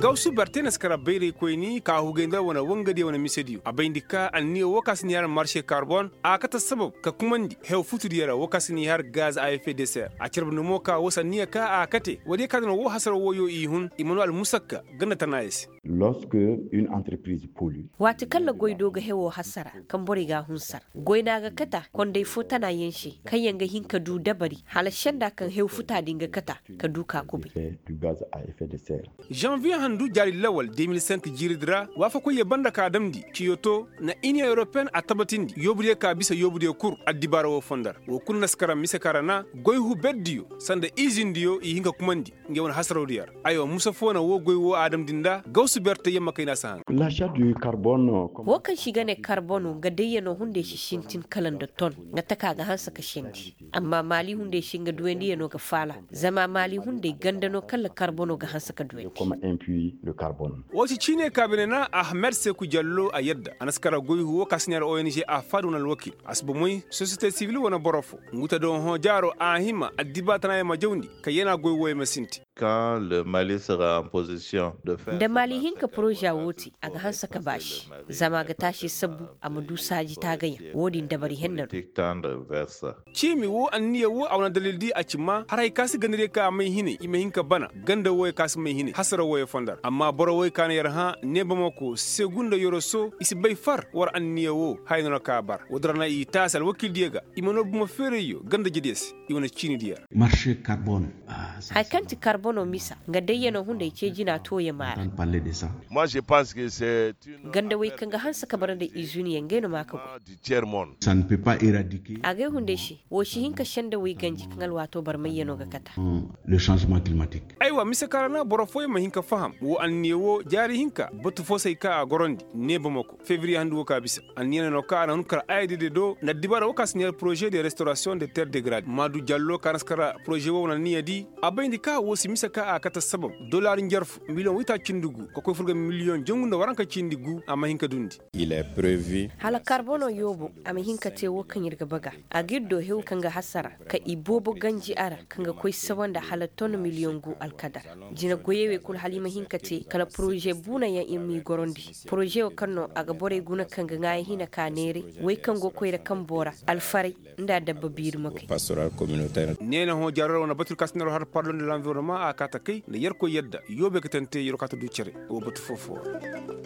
gausu bartenas kara bayre koyni ka hugenda wana wangade wana misediyo abayndika anni wakasni har marché carbone a kata sabab ka kumandi hew futudiyara wakasni har gaz à effet de serre a cirbnu moka wasaniya ka a kate wadi kadno wo hasar woyo ihun Emmanuel Musakka ganda tanayes. Lorsque une entreprise pollue wati kala goydo ga hewo hasara kan bori ga hunsar goyna ga kata konde fota na yenshi kayanga hinka du dabari halashan da kan hew futa dinga kata ka duka kubi du gaz à effet de serre. Janvier handu jari lawal 2005 jiridra wafa ko yebanda ka damdi Kyoto na Union Européenne a tabatindi yobude ka bisa yobude kur addibara wo fondar wo kun naskara mise karana goyhu beddiyo sanda izindiyo i hinga kumandi ngewon hasrawdiyar ayo musa fona wo goywo adam dinda gausu berte yamma kayna sahan L'achat du carbone wokan shiga ne carbone ga dayyano hunde shi shintin kalan da ton na taka ga hansa ka shindi amma mali hunde shinga duwendi yano ga fala zama mali hunde gandano kala carbone ga hansa ka duwendi comme impui le carbone. wati chine kabinena Ahmed Sekou Diallo a yadda anaskara goyhu wo kasnyar ONG a faduna alwakil asbumuy société civile wana borofo nguta don ho jaro ahima addibatana ma jawndi kayena goywo e masinti. Quand le Mali sera en position de faire da mali hinka proja woti a ga hansa ka bashi zama ga tashi sabu a madusaji ta gaya wodin da bari hennar tendre vers ça. Chimi wo anniya wo awna dalildi a cimma haray kasi gandire ka mai hine ime hinka bana ganda woy kasi mai hine hasara woy fondar amma boro woy kana yar ha ne bamako segunda yoroso isi bay far war anniya wo hayno ka bar wodrana i tasal wakil diega imano buma fereyo ganda jides iwana chini diya marché carbone haikanti carbono misa ga dayyano hunde ce jina toye mara parler de ça. Moi, je pense que c'est une ganda wai kan ga hansa ka bar da izuni yangeno maka du tiers-monde. Ça ne peut pas éradiquer a ga hunde shi wo shi hinka shanda wai ganji kan alwato bar mai yano ga kata le changement climatique. aiwa misa karana boro foy ma hinka faham wo anniya wo jari hinka batu fosay ka a gorondi ne bamako février handu wo ka bisa anniya no ka nan kar ayde de do na dibara wo kasniyal projet de restauration des terres dégradées Madu Diallo kanaskara projet wo na niyadi abayndi ka wo si misa ka a kata sabab dollar njarf million wita cindugu ko koy furga million jongunda waranka cindigu amma hinka dundi. Il est prévu hala carbono yobo ama hinka te wo kan yirga baga a giddo hew kan ga hasara ka ibobo ganji ara kan ga koy sawanda hala ton million gu alkadar jina goyewe kul halima hinka te kala projet buna ya imi gorondi projet o kanno aga bore guna kan ga ngai hina ka nere wai kan go koyra kan bora alfari nda dabba biir makai pastoral communautaire. nena ho jarro na batul kasnero har pardon de l'environnement a kata kay ne yer ko yedda yobe ko tante yoro kata du cere o batu fofo